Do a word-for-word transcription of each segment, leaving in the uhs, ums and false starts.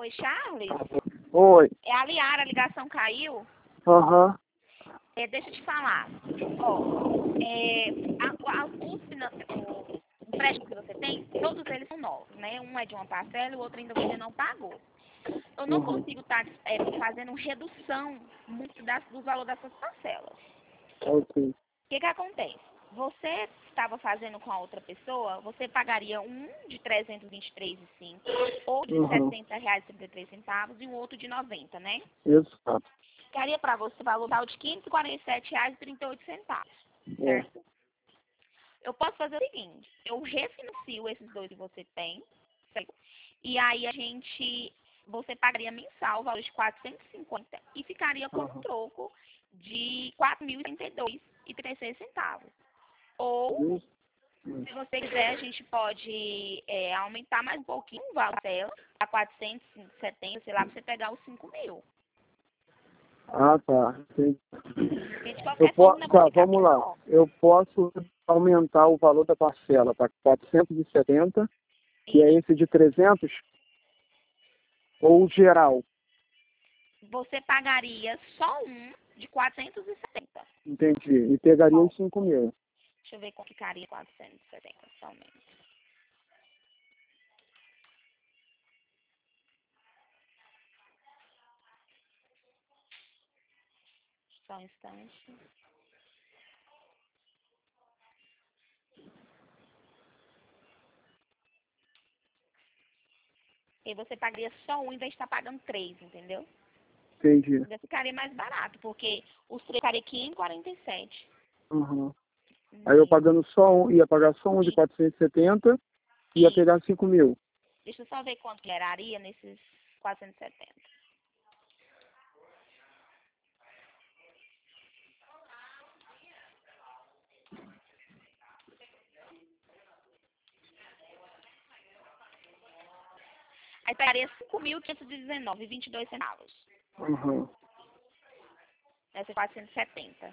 Oi, Charles? Oi. É a Liara, a ligação caiu? Aham. Uhum. É, deixa eu te falar. Ó, é, a, a, os finan- o empréstimo que você tem, todos eles são novos, né? Um é de uma parcela e o outro ainda você não pagou. Eu não Uhum. consigo estar é, fazendo redução muito das, do valor dessas parcelas. Ok. O que que acontece? Você estava fazendo com a outra pessoa, você pagaria um de trezentos e vinte e três reais e cinco centavos, ou de Uhum. sessenta reais e trinta e três centavos e o outro de noventa, né? Exato. Ficaria para você o valor total de quinhentos e quarenta e sete reais e trinta e oito centavos, É. certo? Eu posso fazer o seguinte, eu refinancio esses dois que você tem, certo? E aí a gente, você pagaria mensal o valor de quatrocentos e cinquenta e ficaria com um Uhum. troco de quatro mil e trinta e dois reais e trinta e seis centavos. Ou, Isso. se você quiser, a gente pode é, aumentar mais um pouquinho o valor dela, a quatrocentos e setenta, sei lá, para você pegar os cinco mil. Ah, tá. Sim. Porque de Eu qualquer po... forma, ainda vou Tá, ficar vamos lá. menor. Eu posso aumentar o valor da parcela para quatrocentos e setenta, que é esse de trezentos, ou geral? Você pagaria só um de quatrocentos e setenta. Entendi. E pegaria Ó, os cinco mil. deixa eu ver como ficaria quatrocentos e setenta somente. Só um instante. E você pagaria só um em vez de estar pagando três, entendeu? Entendi. Ainda ficaria mais barato, porque os três ficaria quinhentos e quarenta e sete. Uhum. Aí eu pagando só um, ia pagar só um de quatrocentos e setenta e ia E pegar cinco mil. deixa eu só ver quanto que geraria nesses quatrocentos e setenta. Aí pegaria cinco mil quinhentos e dezenove reais e vinte e dois centavos. Uhum. Nessa quatrocentos e setenta.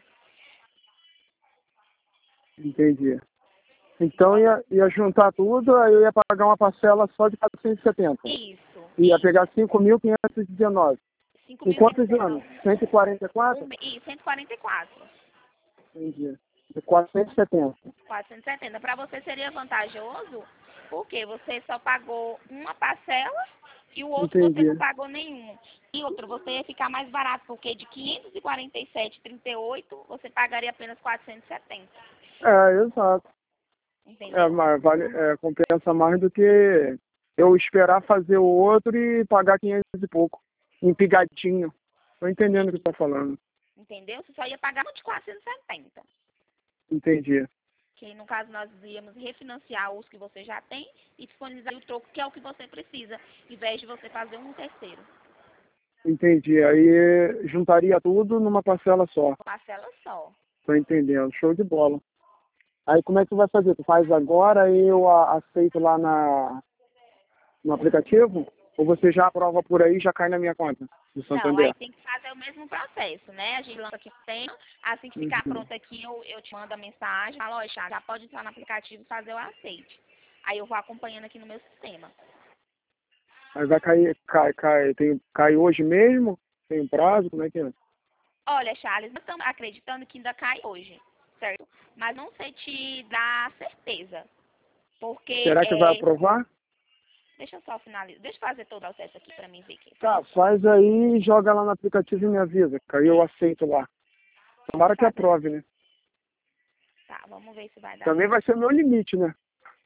Entendi. Então ia, ia juntar tudo, aí eu ia pagar uma parcela só de quatrocentos e setenta. Isso. Ia isso. pegar cinco mil quinhentos e dezenove. Em quantos anos? cento e quarenta e quatro? Um, e cento e quarenta e quatro. Entendi. De quatrocentos e setenta. quatrocentos e setenta. Para você seria vantajoso, porque você só pagou uma parcela e o outro você não Entendi. pagou nenhum. E outro, você ia ficar mais barato, porque de quinhentos e quarenta e sete reais e trinta e oito centavos, você pagaria apenas quatrocentos e setenta. É, exato. Entendeu? É, mas vale, é, compensa mais do que eu esperar fazer o outro e pagar quinhentos e pouco. Empigadinho. Tô entendendo o que você tá falando. Entendeu? Você só ia pagar um de quatrocentos e setenta. Entendi. Que no caso nós íamos refinanciar os que você já tem e disponibilizar o troco, que é o que você precisa, em vez de você fazer um terceiro. Entendi. Aí juntaria tudo numa parcela só. Parcela só. Tô entendendo. Show de bola. Aí como é que tu vai fazer? Tu faz agora e eu a- aceito lá na, no aplicativo? Ou você já aprova por aí e já cai na minha conta do Não, aí Santander? tem que fazer o mesmo processo, né? A gente lança aqui o tema, assim que ficar Uhum. pronto aqui, eu, eu te mando a mensagem, falo, ó, já pode entrar no aplicativo e fazer o aceite. Aí eu vou acompanhando aqui no meu sistema. Aí vai cair, cai, cai, tem, cai hoje mesmo? Tem um prazo? Como é que é? Olha, Charles, nós estamos acreditando que ainda cai hoje, certo? Mas não sei te dar certeza, porque, Será que vai é, aprovar? deixa eu só finalizar, deixa eu fazer todo o acesso aqui para mim ver aqui. Tá, faz aí e joga lá no aplicativo e me avisa, que aí eu aceito lá. Tomara que Fazer. aprove, né? Tá, vamos ver se vai dar Também certo. vai ser meu limite, né?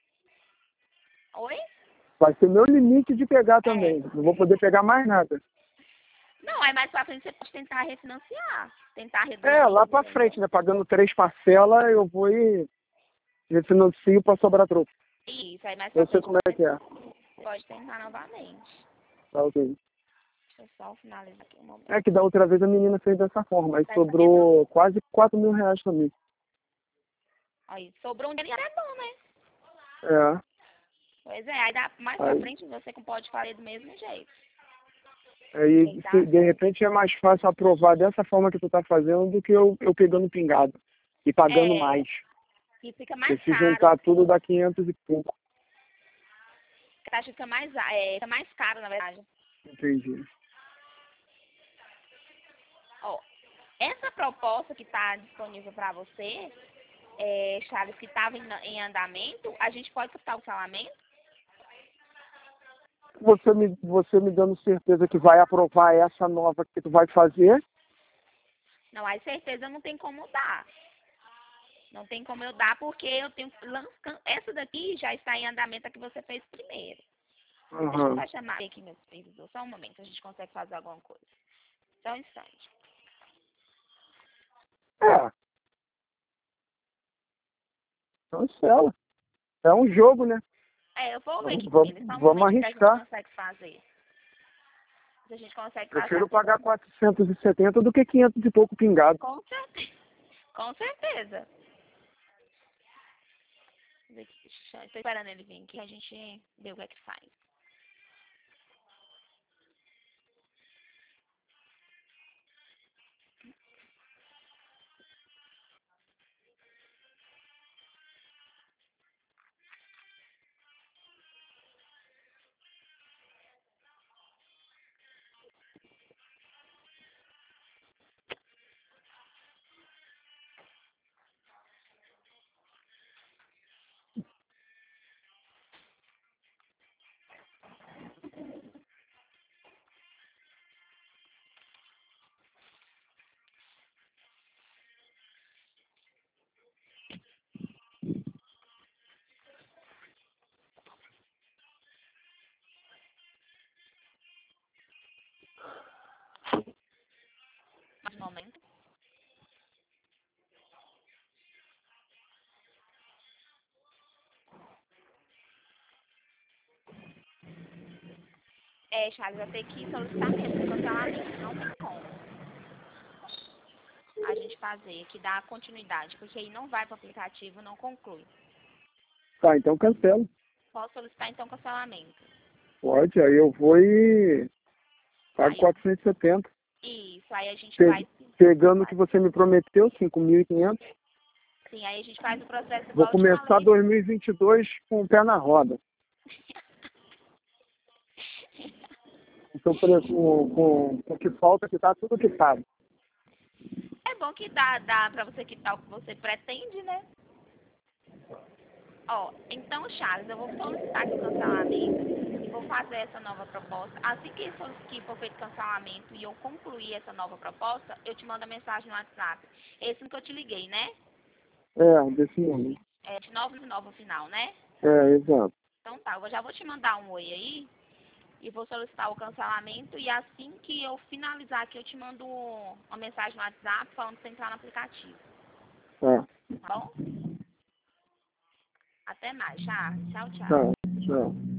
Oi? Vai ser meu limite de pegar É. também. Não vou poder pegar mais nada. Não, aí mais pra frente você pode tentar refinanciar, tentar reduzir. É, lá pra Entendeu? frente, né? Pagando três parcelas, eu vou e refinancio pra sobrar troco. Isso, aí mais pra Eu sei frente como é que é. você pode tentar novamente. Tá, ok. Deixa eu só finalizar aqui um momento. É que da outra vez a menina fez dessa forma. Aí Tá sobrou quase quatro mil reais pra mim. aí, sobrou um dinheiro, é bom, né? É. Pois é, aí dá, mais pra Aí, frente você pode fazer do mesmo jeito. aí Quem tá se, de certo. repente é mais fácil aprovar dessa forma que tu tá fazendo do que eu, eu pegando pingado e pagando É, mais. e fica Porque mais se caro. juntar tudo dá quinhentos e pouco. A taxa fica mais, é, fica mais caro, na verdade. Entendi. Ó, essa proposta que está disponível para você, é, Charles, que estava em, em andamento, a gente pode captar o cancelamento? Você me, você me dando certeza que vai aprovar essa nova que tu vai fazer? Não, aí certeza não tem como dar. Não tem como eu dar, porque eu tenho... Essa daqui já está em andamento, a que você fez primeiro. Uhum. Deixa eu só chamar aqui meu supervisor. Só um momento, a gente consegue fazer alguma coisa. Só um instante. É. Cancela. É um jogo, né? É, eu vou ver aqui com Vamos, ele. Só um vamos momento que a gente arriscar. consegue fazer. Se a gente consegue fazer. Prefiro pagar quatrocentos e setenta do que quinhentos e pouco pingado. Com certeza. Com certeza. Estou esperando ele vir aqui, a gente vê o que é que faz. Mais um momento. É, Charles, vai ter que solicitar mesmo o cancelamento. Não tem como a gente fazer, que dá continuidade, porque aí não vai para o aplicativo, não conclui. Tá, então cancela. Posso solicitar então cancelamento. Pode, aí eu vou e pago Aí, quatrocentos e setenta. isso, aí a gente Pe vai... pegando o que você me prometeu, cinco mil e quinhentos. Sim, aí a gente faz o processo Vou igual eu te começar falei. dois mil e vinte e dois com o pé na roda. Então, por- com, com, com o que falta, que tá tudo quitado. É bom que dá, dá pra você quitar o que você pretende, né? Ó, então, Charles, eu vou solicitar aqui o cancelamento e vou fazer essa nova proposta. Assim que, for- que for feito o cancelamento e eu concluir essa nova proposta, eu te mando a mensagem no WhatsApp. Esse que eu te liguei, né? É, desse número. É de nove nove final, né? É, exato. Então tá, eu já vou te mandar um oi aí e vou solicitar o cancelamento e assim que eu finalizar aqui eu te mando uma mensagem no WhatsApp falando pra você entrar no aplicativo. Tá, Tá bom? Até mais, Charles. Tchau, tchau. tá, tchau.